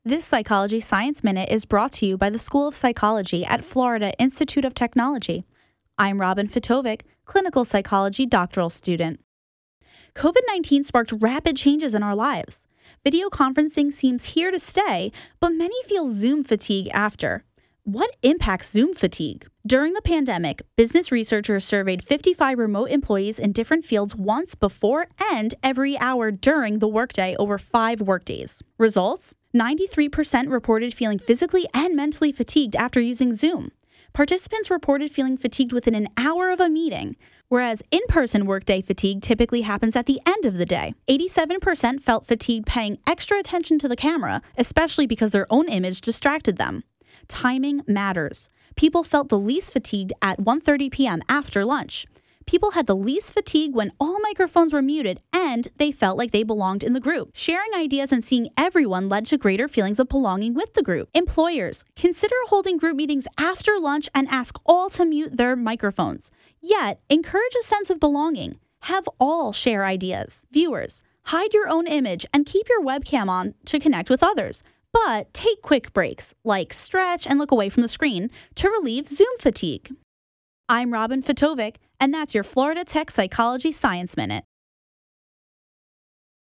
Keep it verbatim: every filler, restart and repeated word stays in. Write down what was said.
This Psychology Science Minute is brought to you by the School of Psychology at Florida Institute of Technology. I'm Robin Fitovic, clinical psychology doctoral student. COVID nineteen sparked rapid changes in our lives. Video conferencing seems here to stay, but many feel Zoom fatigue after. What impacts Zoom fatigue? During the pandemic, business researchers surveyed fifty-five remote employees in different fields once before and every hour during the workday over five workdays. Results? ninety-three percent reported feeling physically and mentally fatigued after using Zoom. Participants reported feeling fatigued within an hour of a meeting, whereas in-person workday fatigue typically happens at the end of the day. eighty-seven percent felt fatigued paying extra attention to the camera, especially because their own image distracted them. Timing matters. People felt the least fatigued at one thirty p.m. after lunch. People had the least fatigue when all microphones were muted and they felt like they belonged in the group. Sharing ideas and seeing everyone led to greater feelings of belonging with the group. Employers, consider holding group meetings after lunch and ask all to mute their microphones. Yet, encourage a sense of belonging. Have all share ideas. Viewers, hide your own image and keep your webcam on to connect with others. But take quick breaks, like stretch and look away from the screen, to relieve Zoom fatigue. I'm Robin Fitovic, and that's your Florida Tech Psychology Science Minute.